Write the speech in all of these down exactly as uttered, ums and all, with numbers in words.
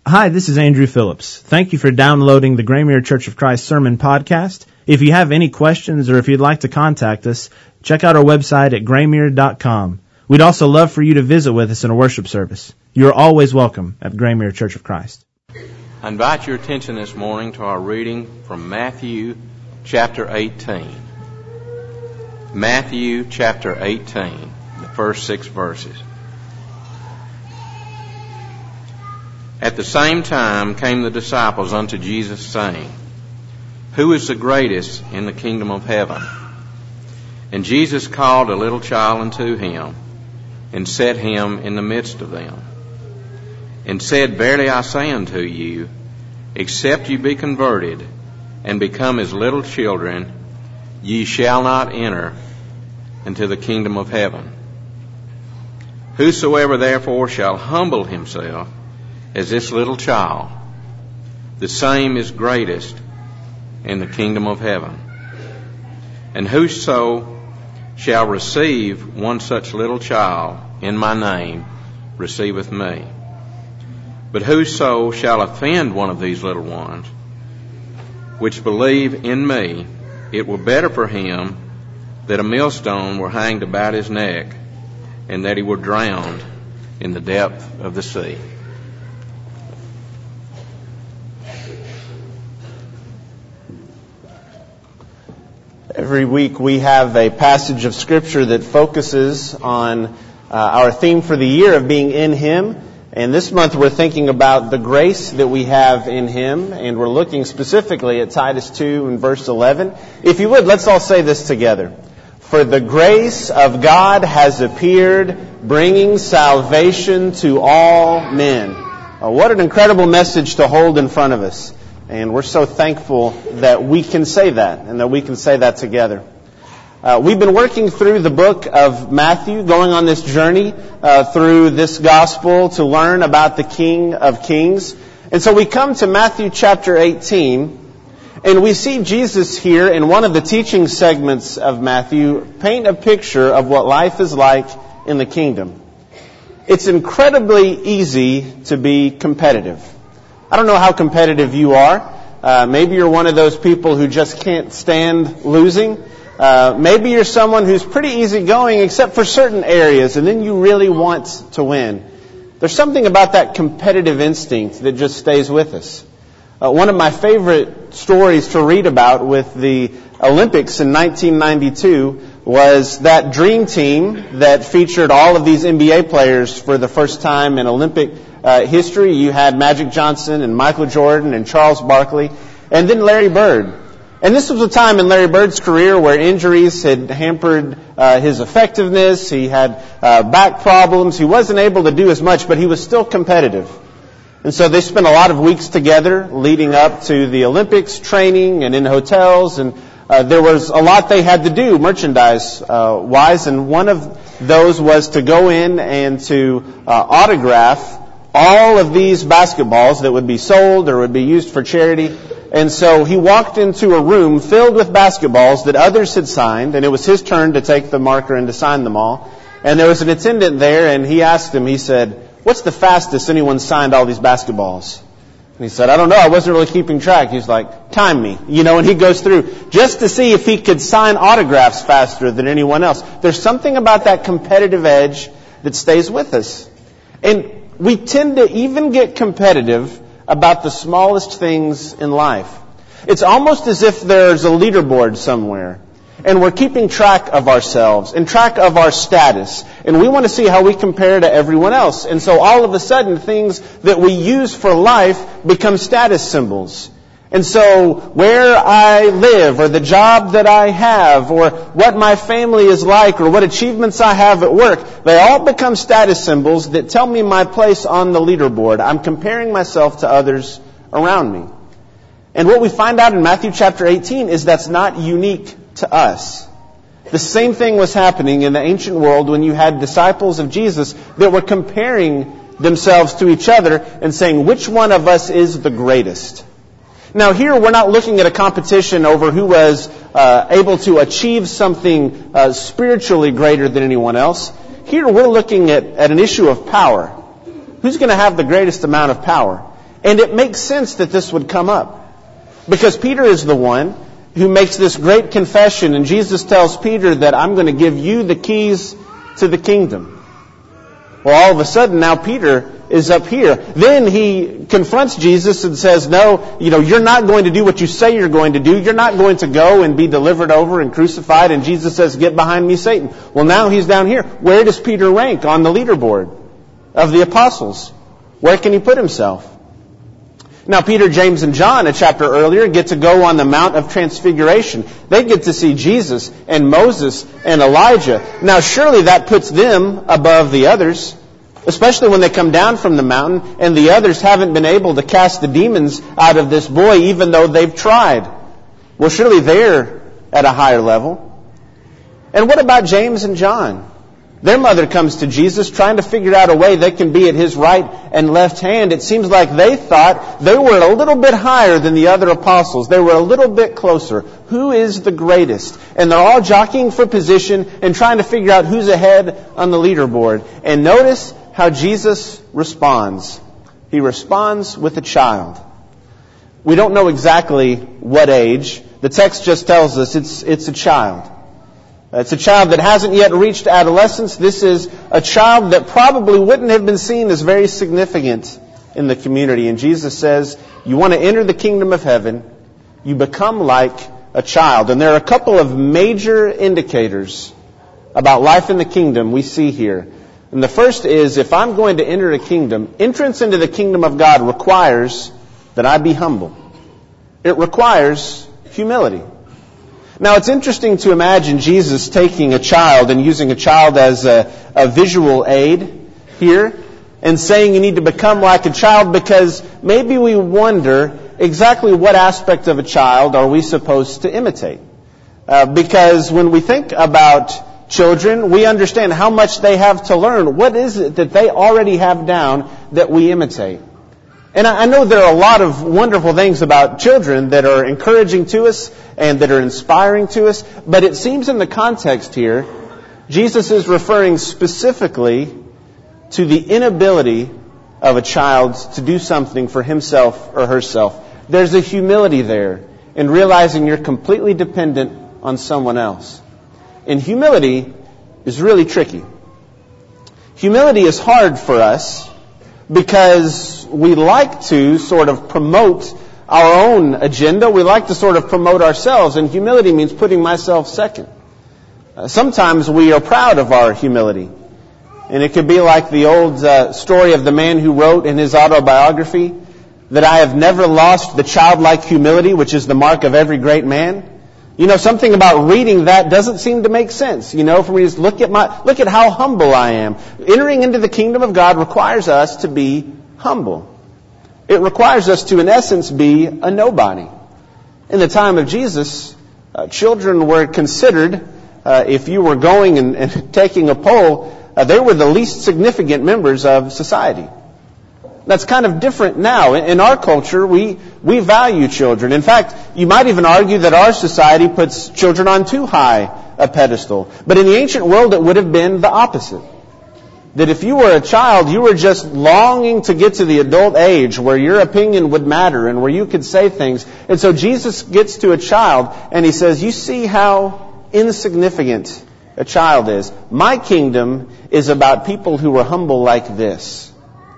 Hi, this is Andrew Phillips. Thank you for downloading the Graymere Church of Christ Sermon Podcast. If you have any questions or if you'd like to contact us, check out our website at graymere dot com. We'd also love for you to visit with us in a worship service. You are always welcome at Graymere Church of Christ. I invite your attention this morning to our reading from Matthew chapter eighteen. Matthew chapter eighteen, the first six verses. At the same time came the disciples unto Jesus, saying, Who is the greatest in the kingdom of heaven? And Jesus called a little child unto him, and set him in the midst of them, and said, Verily I say unto you, except ye be converted, and become as little children, ye shall not enter into the kingdom of heaven. Whosoever therefore shall humble himself as this little child, the same is greatest in the kingdom of heaven. And whoso shall receive one such little child in my name receiveth me. But whoso shall offend one of these little ones, which believe in me, it were better for him that a millstone were hanged about his neck, and that he were drowned in the depth of the sea. Every week we have a passage of Scripture that focuses on uh, our theme for the year of being in Him. And this month we're thinking about the grace that we have in Him, and we're looking specifically at Titus two and verse eleven. If you would, let's all say this together. For the grace of God has appeared, bringing salvation to all men. Uh, what an incredible message to hold in front of us. And we're so thankful that we can say that, and that we can say that together. Uh, we've been working through the book of Matthew, going on this journey uh, through this gospel to learn about the King of Kings. And so we come to Matthew chapter eighteen, and we see Jesus here in one of the teaching segments of Matthew paint a picture of what life is like in the kingdom. It's incredibly easy to be competitive. I don't know how competitive you are. Uh, maybe you're one of those people who just can't stand losing. Uh, maybe you're someone who's pretty easygoing except for certain areas, and then you really want to win. There's something about that competitive instinct that just stays with us. Uh, one of my favorite stories to read about with the Olympics in nineteen ninety-two was that dream team that featured all of these N B A players for the first time in Olympic uh, history. You had Magic Johnson and Michael Jordan and Charles Barkley, and then Larry Bird. And this was a time in Larry Bird's career where injuries had hampered uh, his effectiveness. He had uh, back problems. He wasn't able to do as much, but he was still competitive. And so they spent a lot of weeks together leading up to the Olympics, training and in hotels, and uh, there was a lot they had to do merchandise-wise, uh, and one of those was to go in and to uh, autograph all of these basketballs that would be sold or would be used for charity. And so he walked into a room filled with basketballs that others had signed, and it was his turn to take the marker and to sign them all. And there was an attendant there, and he asked him, he said, "What's the fastest anyone signed all these basketballs?" And he said, "I don't know, I wasn't really keeping track." He's like, "Time me." You know, and he goes through just to see if he could sign autographs faster than anyone else. There's something about that competitive edge that stays with us. And we tend to even get competitive about the smallest things in life. It's almost as if there's a leaderboard somewhere, and we're keeping track of ourselves and track of our status, and we want to see how we compare to everyone else. And so all of a sudden, things that we use for life become status symbols. And so where I live, or the job that I have, or what my family is like, or what achievements I have at work, they all become status symbols that tell me my place on the leaderboard. I'm comparing myself to others around me. And what we find out in Matthew chapter eighteen is that's not unique to us. The same thing was happening in the ancient world when you had disciples of Jesus that were comparing themselves to each other and saying, which one of us is the greatest? Now here we're not looking at a competition over who was uh, able to achieve something uh, spiritually greater than anyone else. Here we're looking at, at an issue of power. Who's going to have the greatest amount of power? And it makes sense that this would come up. Because Peter is the one who makes this great confession, and Jesus tells Peter that I'm going to give you the keys to the kingdom. Well, all of a sudden now Peter is up here. Then he confronts Jesus and says, no, you know, you're not going to do what you say you're going to do. You're not going to go and be delivered over and crucified. And Jesus says, get behind me, Satan. Well, now he's down here. Where does Peter rank on the leaderboard of the apostles? Where can he put himself? Now, Peter, James, and John, a chapter earlier, get to go on the Mount of Transfiguration. They get to see Jesus and Moses and Elijah. Now, surely that puts them above the others, especially when they come down from the mountain and the others haven't been able to cast the demons out of this boy, even though they've tried. Well, surely they're at a higher level. And what about James and John? Their mother comes to Jesus trying to figure out a way they can be at his right and left hand. It seems like they thought they were a little bit higher than the other apostles. They were a little bit closer. Who is the greatest? And they're all jockeying for position and trying to figure out who's ahead on the leaderboard. And notice how Jesus responds. He responds with a child. We don't know exactly what age. The text just tells us it's, it's a child. It's a child that hasn't yet reached adolescence. This is a child that probably wouldn't have been seen as very significant in the community. And Jesus says, you want to enter the kingdom of heaven, you become like a child. And there are a couple of major indicators about life in the kingdom we see here. And the first is, if I'm going to enter a kingdom, entrance into the kingdom of God requires that I be humble. It requires humility. Now, it's interesting to imagine Jesus taking a child and using a child as a, a visual aid here and saying you need to become like a child, because maybe we wonder exactly what aspect of a child are we supposed to imitate. Uh, because when we think about children, we understand how much they have to learn. What is it that they already have down that we imitate? And I know there are a lot of wonderful things about children that are encouraging to us and that are inspiring to us, but it seems in the context here, Jesus is referring specifically to the inability of a child to do something for himself or herself. There's a humility there in realizing you're completely dependent on someone else. And humility is really tricky. Humility is hard for us because we like to sort of promote our own agenda. We like to sort of promote ourselves, and humility means putting myself second. Uh, sometimes we are proud of our humility. And it could be like the old uh, story of the man who wrote in his autobiography that I have never lost the childlike humility, which is the mark of every great man. You know, something about reading that doesn't seem to make sense. You know, for me, just look at my, look at how humble I am. Entering into the kingdom of God requires us to be humble. It requires us to, in essence, be a nobody. In the time of Jesus, uh, children were considered, uh, if you were going and, and taking a poll, uh, they were the least significant members of society. That's kind of different now. In our culture, we, we value children. In fact, you might even argue that our society puts children on too high a pedestal. But in the ancient world, it would have been the opposite. That if you were a child, you were just longing to get to the adult age where your opinion would matter and where you could say things. And so Jesus gets to a child and he says, you see how insignificant a child is. My kingdom is about people who are humble like this.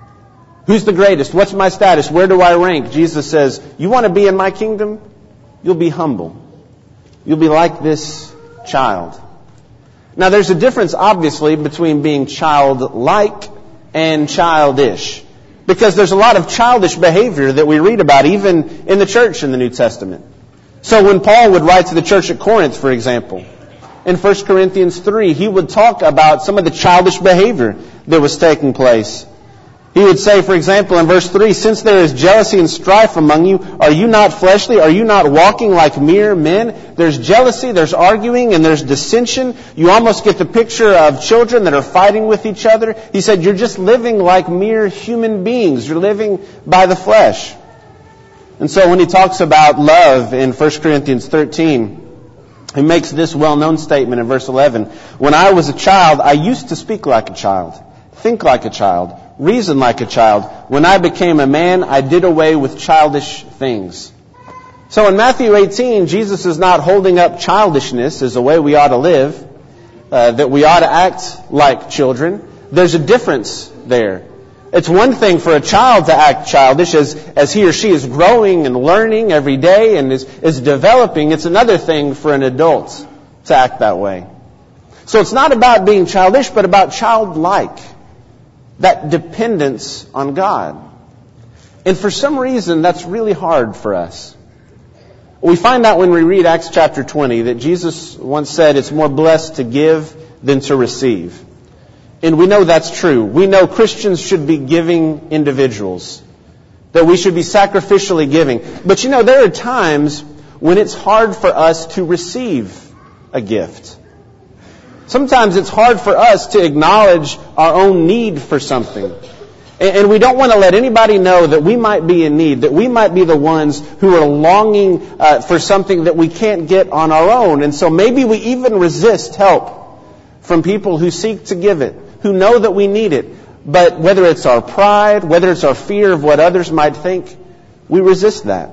Who's the greatest? What's my status? Where do I rank? Jesus says, you want to be in my kingdom? You'll be humble. You'll be like this child. Now, there's a difference, obviously, between being childlike and childish. Because there's a lot of childish behavior that we read about, even in the church in the New Testament. So when Paul would write to the church at Corinth, for example, in First Corinthians three, he would talk about some of the childish behavior that was taking place. He would say, for example, in verse three, since there is jealousy and strife among you, are you not fleshly? Are you not walking like mere men? There's jealousy, there's arguing, and there's dissension. You almost get the picture of children that are fighting with each other. He said, you're just living like mere human beings. You're living by the flesh. And so when he talks about love in First Corinthians thirteen, he makes this well-known statement in verse eleven. When I was a child, I used to speak like a child, think like a child, reason like a child. When I became a man, I did away with childish things. So in Matthew eighteen, Jesus is not holding up childishness as a way we ought to live, uh, that we ought to act like children. There's a difference there. It's one thing for a child to act childish as, as he or she is growing and learning every day and is, is developing. It's another thing for an adult to act that way. So it's not about being childish, but about childlike. That dependence on God. And for some reason, that's really hard for us. We find out when we read Acts chapter twenty that Jesus once said it's more blessed to give than to receive. And we know that's true. We know Christians should be giving individuals. That we should be sacrificially giving. But you know, there are times when it's hard for us to receive a gift. Sometimes it's hard for us to acknowledge our own need for something. And we don't want to let anybody know that we might be in need, that we might be the ones who are longing uh, for something that we can't get on our own. And so maybe we even resist help from people who seek to give it, who know that we need it. But whether it's our pride, whether it's our fear of what others might think, we resist that.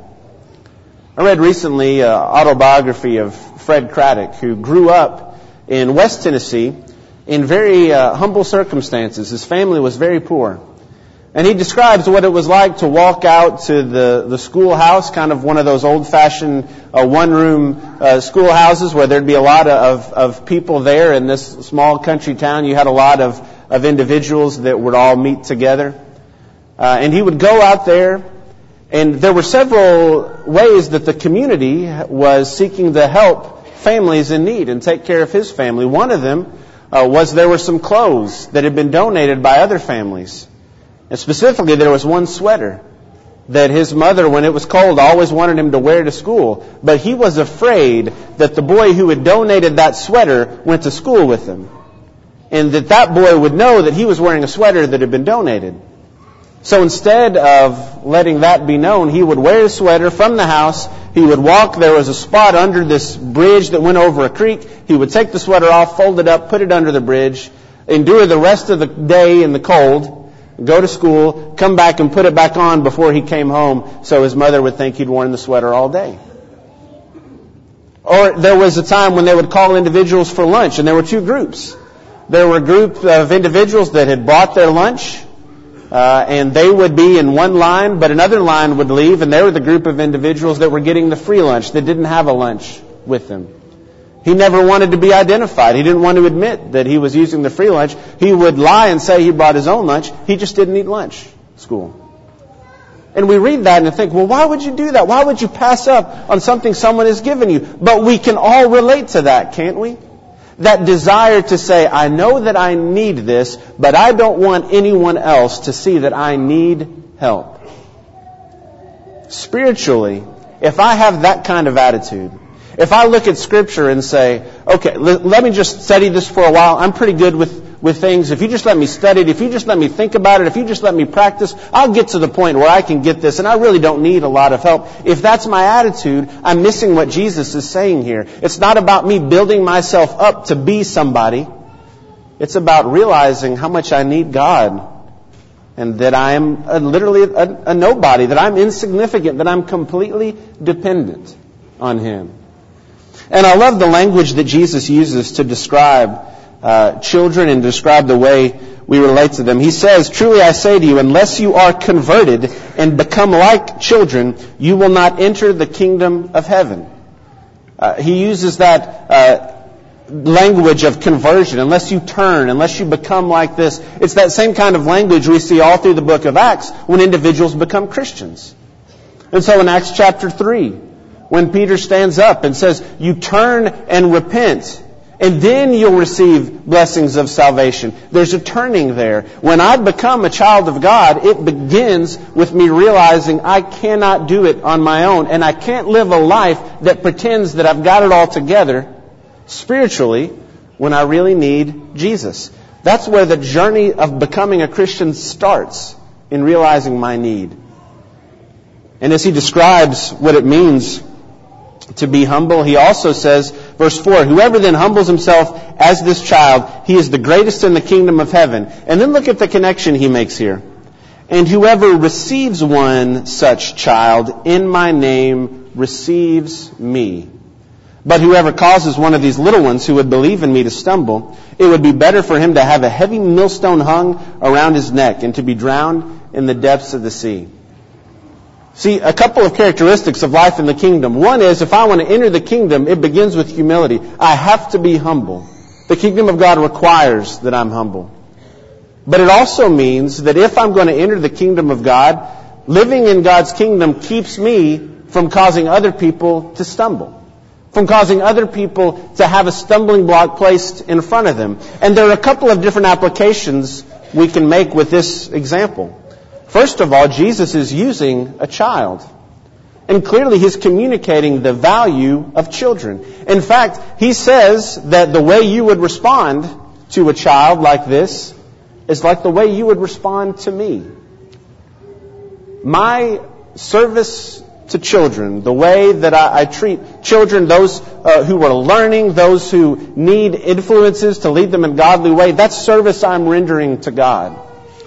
I read recently an autobiography of Fred Craddock, who grew up in West Tennessee in very uh, humble circumstances. His family was very poor. And he describes what it was like to walk out to the, the schoolhouse, kind of one of those old-fashioned uh, one-room uh, schoolhouses where there'd be a lot of, of people there. In this small country town, you had a lot of, of individuals that would all meet together. Uh, and he would go out there, and there were several ways that the community was seeking to help families in need and take care of his family. One of them uh, was there were some clothes that had been donated by other families. And specifically, there was one sweater that his mother, when it was cold, always wanted him to wear to school. But he was afraid that the boy who had donated that sweater went to school with him. And that that boy would know that he was wearing a sweater that had been donated. So instead of letting that be known, he would wear a sweater from the house. He would walk. There was a spot under this bridge that went over a creek. He would take the sweater off, fold it up, put it under the bridge, endure the rest of the day in the cold, go to school, come back and put it back on before he came home so his mother would think he'd worn the sweater all day. Or there was a time when they would call individuals for lunch, and there were two groups. There were a group of individuals that had bought their lunch, Uh, and they would be in one line, but another line would leave, and they were the group of individuals that were getting the free lunch, that didn't have a lunch with them. He never wanted to be identified. He didn't want to admit that he was using the free lunch. He would lie and say he brought his own lunch. He just didn't eat lunch at school. And we read that and think, well, why would you do that? Why would you pass up on something someone has given you? But we can all relate to that, can't we? That desire to say, I know that I need this, but I don't want anyone else to see that I need help. Spiritually, if I have that kind of attitude, if I look at Scripture and say, okay, let, let me just study this for a while. I'm pretty good with, with things. If you just let me study it, if you just let me think about it, if you just let me practice, I'll get to the point where I can get this, and I really don't need a lot of help. If that's my attitude, I'm missing what Jesus is saying here. It's not about me building myself up to be somebody. It's about realizing how much I need God, and that I am a, literally a, a nobody, that I'm insignificant, that I'm completely dependent on Him. And I love the language that Jesus uses to describe uh, children and describe the way we relate to them. He says, truly I say to you, unless you are converted and become like children, you will not enter the kingdom of heaven. Uh, he uses that uh, language of conversion. Unless you turn, unless you become like this. It's that same kind of language we see all through the book of Acts when individuals become Christians. And so in Acts chapter three, when Peter stands up and says, you turn and repent, and then you'll receive blessings of salvation. There's a turning there. When I become a child of God, it begins with me realizing I cannot do it on my own, and I can't live a life that pretends that I've got it all together spiritually when I really need Jesus. That's where the journey of becoming a Christian starts, in realizing my need. And as he describes what it means to be humble. He also says, verse four, whoever then humbles himself as this child, he is the greatest in the kingdom of heaven. And then look at the connection he makes here. And whoever receives one such child in my name receives me. But whoever causes one of these little ones who would believe in me to stumble, it would be better for him to have a heavy millstone hung around his neck and to be drowned in the depths of the sea. See, a couple of characteristics of life in the kingdom. One is, if I want to enter the kingdom, it begins with humility. I have to be humble. The kingdom of God requires that I'm humble. But it also means that if I'm going to enter the kingdom of God, living in God's kingdom keeps me from causing other people to stumble, from causing other people to have a stumbling block placed in front of them. And there are a couple of different applications we can make with this example. First of all, Jesus is using a child. And clearly he's communicating the value of children. In fact, he says that the way you would respond to a child like this is like the way you would respond to me. My service to children, the way that I, I treat children, those uh, who are learning, those who need influences to lead them in a godly way, that's service I'm rendering to God.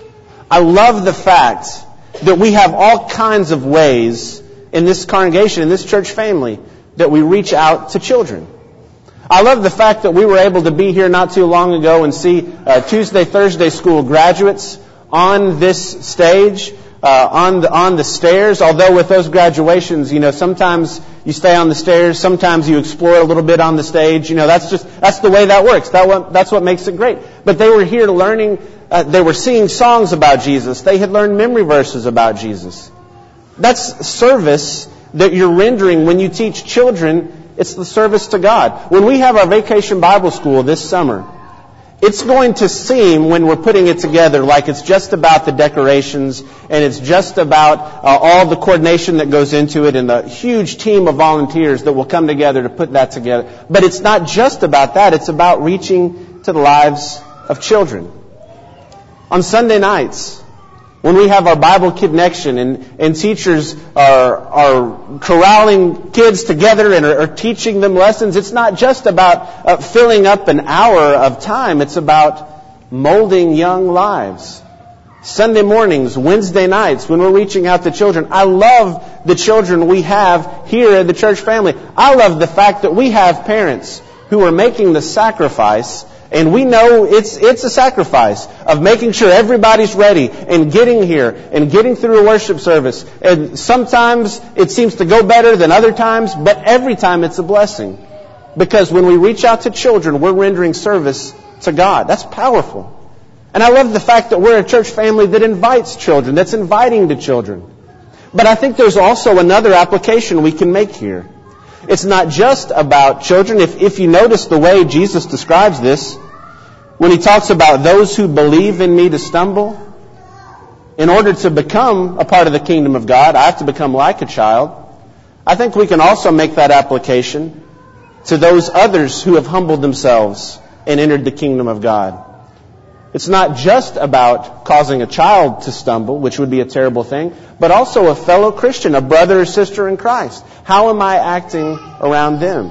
I love the fact that we have all kinds of ways in this congregation, in this church family, that we reach out to children. I love the fact that we were able to be here not too long ago and see uh, Tuesday, Thursday school graduates on this stage, uh, on the on the stairs. Although with those graduations, you know, sometimes you stay on the stairs, sometimes you explore a little bit on the stage. You know, that's just that's the way that works. That what, that's what makes it great. But they were here learning. Uh, they were singing songs about Jesus. They had learned memory verses about Jesus. That's service that you're rendering when you teach children. It's the service to God. When we have our Vacation Bible School this summer, it's going to seem, when we're putting it together, like it's just about the decorations and it's just about uh, all the coordination that goes into it and the huge team of volunteers that will come together to put that together. But it's not just about that. It's about reaching to the lives of children. On Sunday nights, when we have our Bible Connection and, and teachers are, are corralling kids together and are, are teaching them lessons, it's not just about uh, filling up an hour of time. It's about molding young lives. Sunday mornings, Wednesday nights, when we're reaching out to children, I love the children we have here at the church family. I love the fact that we have parents who are making the sacrifice. And we know it's it's a sacrifice of making sure everybody's ready and getting here and getting through a worship service. And sometimes it seems to go better than other times, but every time it's a blessing. Because when we reach out to children, we're rendering service to God. That's powerful. And I love the fact that we're a church family that invites children, that's inviting to children. But I think there's also another application we can make here. It's not just about children. If, if you notice the way Jesus describes this, when he talks about those who believe in me to stumble, in order to become a part of the kingdom of God, I have to become like a child. I think we can also make that application to those others who have humbled themselves and entered the kingdom of God. It's not just about causing a child to stumble, which would be a terrible thing, but also a fellow Christian, a brother or sister in Christ. How am I acting around them?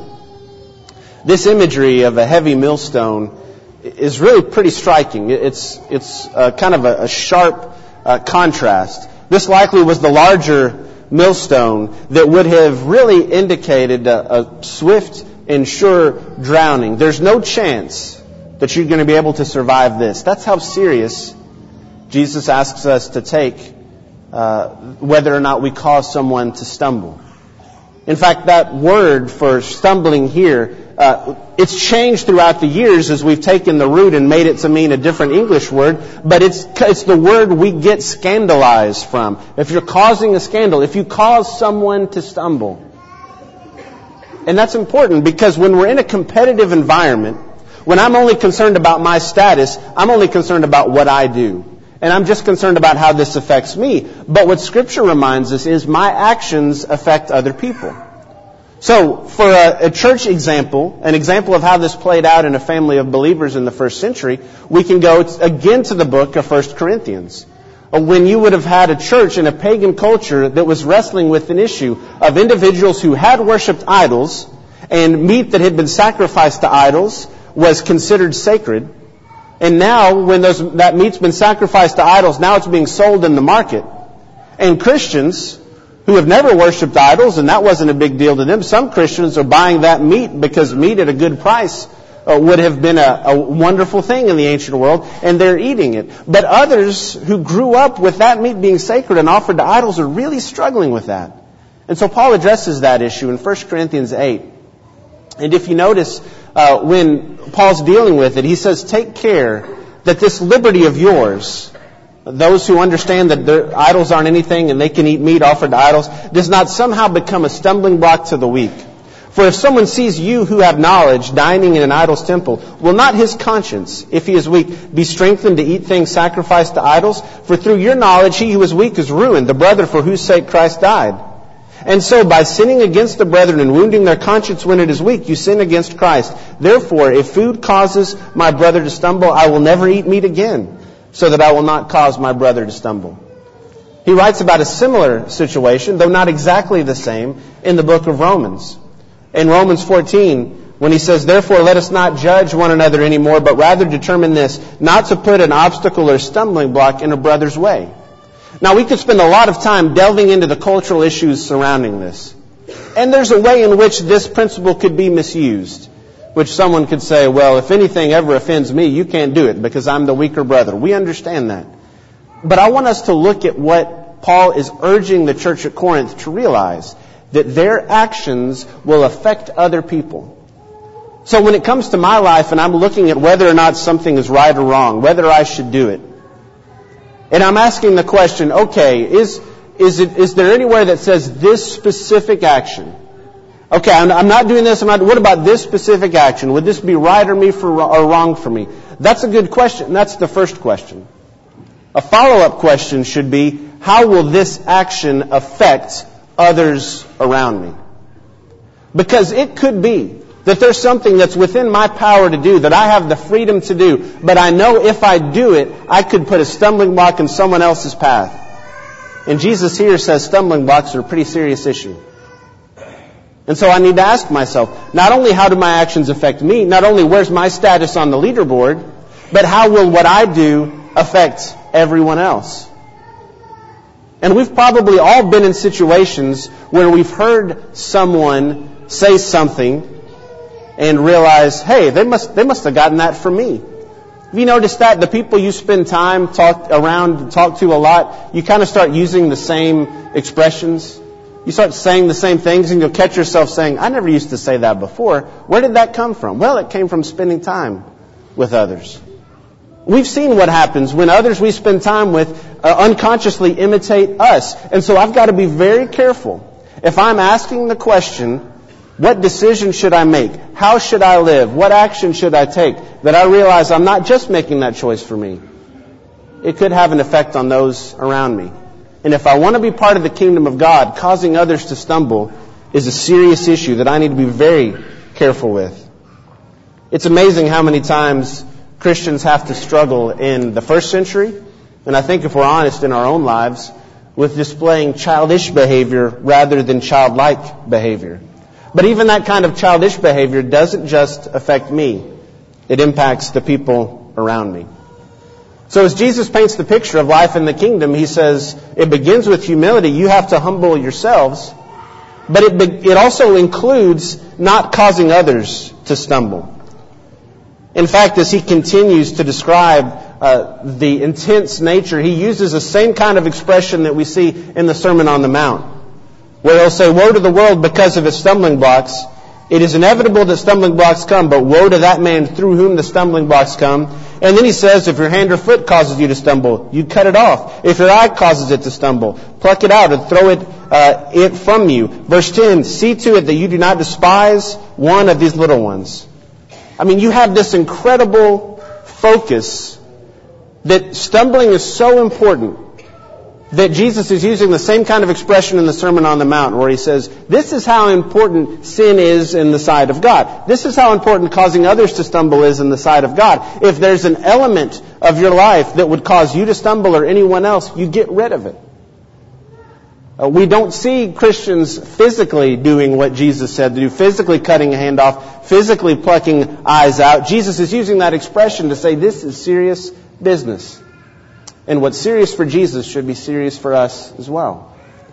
This imagery of a heavy millstone is really pretty striking. It's it's uh, kind of a, a sharp uh, contrast. This likely was the larger millstone that would have really indicated a, a swift and sure drowning. There's no chance that you're going to be able to survive this. That's how serious Jesus asks us to take uh, whether or not we cause someone to stumble. In fact, that word for stumbling here, uh, it's changed throughout the years as we've taken the root and made it to mean a different English word, but it's it's the word we get scandalized from. If you're causing a scandal, if you cause someone to stumble. And that's important because when we're in a competitive environment, when I'm only concerned about my status, I'm only concerned about what I do. And I'm just concerned about how this affects me. But what Scripture reminds us is my actions affect other people. So, for a, a church example, an example of how this played out in a family of believers in the first century, we can go t- again to the book of First Corinthians. when you would have had a church in a pagan culture that was wrestling with an issue of individuals who had worshipped idols, and meat that had been sacrificed to idols was considered sacred. And now, when those, that meat's been sacrificed to idols, now it's being sold in the market. And Christians who have never worshipped idols, and that wasn't a big deal to them, some Christians are buying that meat because meat at a good price uh, would have been a, a wonderful thing in the ancient world, and they're eating it. But others who grew up with that meat being sacred and offered to idols are really struggling with that. And so Paul addresses that issue in First Corinthians eight. And if you notice, uh, when Paul's dealing with it, he says, take care that this liberty of yours, those who understand that their idols aren't anything and they can eat meat offered to idols, does not somehow become a stumbling block to the weak. For if someone sees you who have knowledge dining in an idol's temple, will not his conscience, if he is weak, be strengthened to eat things sacrificed to idols? For through your knowledge he who is weak is ruined, the brother for whose sake Christ died. And so, by sinning against the brethren and wounding their conscience when it is weak, you sin against Christ. Therefore, if food causes my brother to stumble, I will never eat meat again, so that I will not cause my brother to stumble. He writes about a similar situation, though not exactly the same, in the book of Romans. In Romans fourteen, when he says, therefore let us not judge one another anymore, but rather determine this, not to put an obstacle or stumbling block in a brother's way. Now, we could spend a lot of time delving into the cultural issues surrounding this. And there's a way in which this principle could be misused, which someone could say, well, if anything ever offends me, you can't do it because I'm the weaker brother. We understand that. But I want us to look at what Paul is urging the church at Corinth to realize, that their actions will affect other people. So when it comes to my life and I'm looking at whether or not something is right or wrong, whether I should do it, and I'm asking the question, okay, is is it is there anywhere that says this specific action? Okay, I'm, I'm not doing this. I'm not. What about this specific action? Would this be right or me for or wrong for me? That's a good question. That's the first question. A follow-up question should be, how will this action affect others around me? Because it could be that there's something that's within my power to do, that I have the freedom to do, but I know if I do it, I could put a stumbling block in someone else's path. And Jesus here says stumbling blocks are a pretty serious issue. And so I need to ask myself, not only how do my actions affect me, not only where's my status on the leaderboard, but how will what I do affect everyone else? And we've probably all been in situations where we've heard someone say something and realize, hey, they must they must have gotten that from me. Have you noticed that? The people you spend time talk around, talk to a lot, you kind of start using the same expressions. You start saying the same things and you'll catch yourself saying, I never used to say that before. Where did that come from? Well, it came from spending time with others. We've seen what happens when others we spend time with uh, unconsciously imitate us. And so I've got to be very careful. If I'm asking the question, what decision should I make? How should I live? What action should I take? That I realize I'm not just making that choice for me. It could have an effect on those around me. And if I want to be part of the kingdom of God, causing others to stumble is a serious issue that I need to be very careful with. It's amazing how many times Christians have to struggle in the first century, and I think if we're honest in our own lives, with displaying childish behavior rather than childlike behavior. But even that kind of childish behavior doesn't just affect me. It impacts the people around me. So as Jesus paints the picture of life in the kingdom, he says it begins with humility. You have to humble yourselves. But it, be- it also includes not causing others to stumble. In fact, as he continues to describe uh, the intense nature, he uses the same kind of expression that we see in the Sermon on the Mount, where he'll say, woe to the world because of its stumbling blocks. It is inevitable that stumbling blocks come, but woe to that man through whom the stumbling blocks come. And then he says, if your hand or foot causes you to stumble, you cut it off. If your eye causes it to stumble, pluck it out and throw it, uh, it from you. Verse ten, see to it that you do not despise one of these little ones. I mean, you have this incredible focus that stumbling is so important that Jesus is using the same kind of expression in the Sermon on the Mount, where he says, this is how important sin is in the sight of God. This is how important causing others to stumble is in the sight of God. If there's an element of your life that would cause you to stumble or anyone else, you get rid of it. Uh, we don't see Christians physically doing what Jesus said to do, physically cutting a hand off, physically plucking eyes out. Jesus is using that expression to say this is serious business. And what's serious for Jesus should be serious for us as well.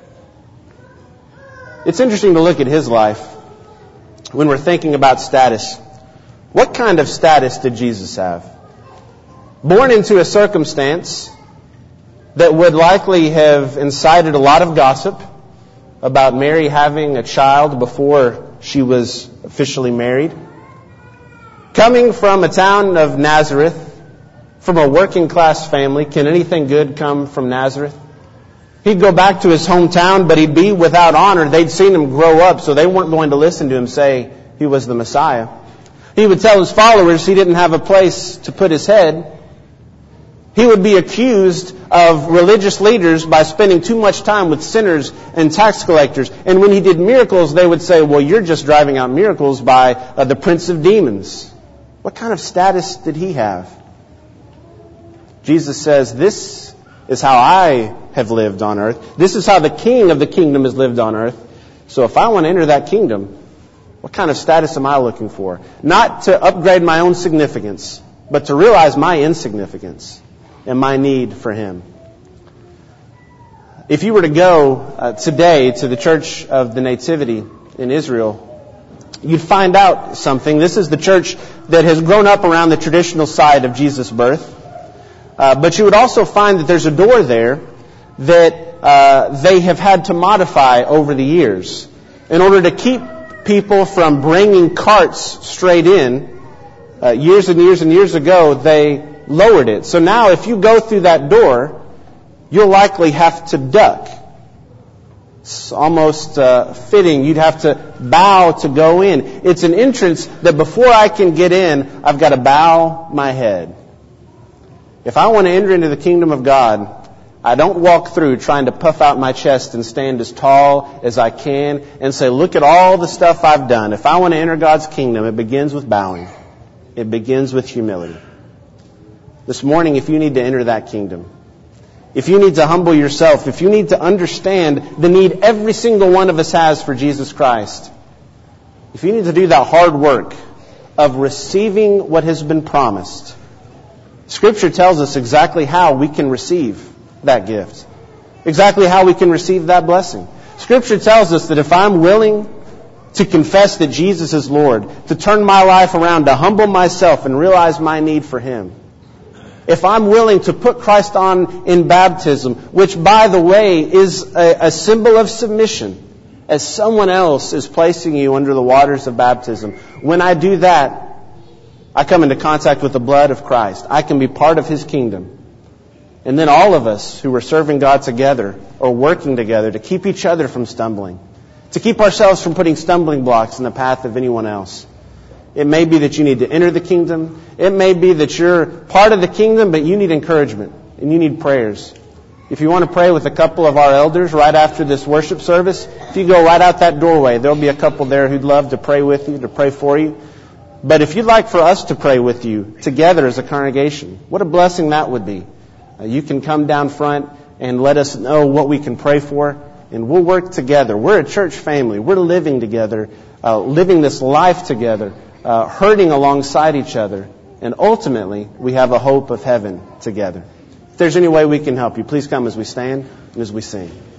It's interesting to look at his life when we're thinking about status. What kind of status did Jesus have? Born into a circumstance that would likely have incited a lot of gossip about Mary having a child before she was officially married. Coming from a town of Nazareth, from a working class family, can anything good come from Nazareth? He'd go back to his hometown, but he'd be without honor. They'd seen him grow up, so they weren't going to listen to him say he was the Messiah. He would tell his followers he didn't have a place to put his head. He would be accused of religious leaders by spending too much time with sinners and tax collectors. And when he did miracles, they would say, well, you're just driving out miracles by uh, the prince of demons. What kind of status did he have? Jesus says, this is how I have lived on earth. This is how the king of the kingdom has lived on earth. So if I want to enter that kingdom, what kind of status am I looking for? Not to upgrade my own significance, but to realize my insignificance and my need for Him. If you were to go uh, today to the Church of the Nativity in Israel, you'd find out something. This is the church that has grown up around the traditional side of Jesus' birth. Uh, but you would also find that there's a door there that uh, they have had to modify over the years in order to keep people from bringing carts straight in. Uh, years and years and years ago, they lowered it. So now if you go through that door, you'll likely have to duck. It's almost uh, fitting. You'd have to bow to go in. It's an entrance that before I can get in, I've got to bow my head. If I want to enter into the kingdom of God, I don't walk through trying to puff out my chest and stand as tall as I can and say, look at all the stuff I've done. If I want to enter God's kingdom, it begins with bowing. It begins with humility. This morning, if you need to enter that kingdom, if you need to humble yourself, if you need to understand the need every single one of us has for Jesus Christ, if you need to do that hard work of receiving what has been promised, Scripture tells us exactly how we can receive that gift, exactly how we can receive that blessing. Scripture tells us that if I'm willing to confess that Jesus is Lord, to turn my life around, to humble myself and realize my need for Him, if I'm willing to put Christ on in baptism, which, by the way, is a, a symbol of submission, as someone else is placing you under the waters of baptism, when I do that, I come into contact with the blood of Christ. I can be part of His kingdom. And then all of us who are serving God together are working together to keep each other from stumbling, to keep ourselves from putting stumbling blocks in the path of anyone else. It may be that you need to enter the kingdom. It may be that you're part of the kingdom, but you need encouragement and you need prayers. If you want to pray with a couple of our elders right after this worship service, if you go right out that doorway, there'll be a couple there who'd love to pray with you, to pray for you. But if you'd like for us to pray with you together as a congregation, what a blessing that would be. Uh, you can come down front and let us know what we can pray for, and we'll work together. We're a church family. We're living together, uh, living this life together, uh, hurting alongside each other, and ultimately we have a hope of heaven together. If there's any way we can help you, please come as we stand and as we sing.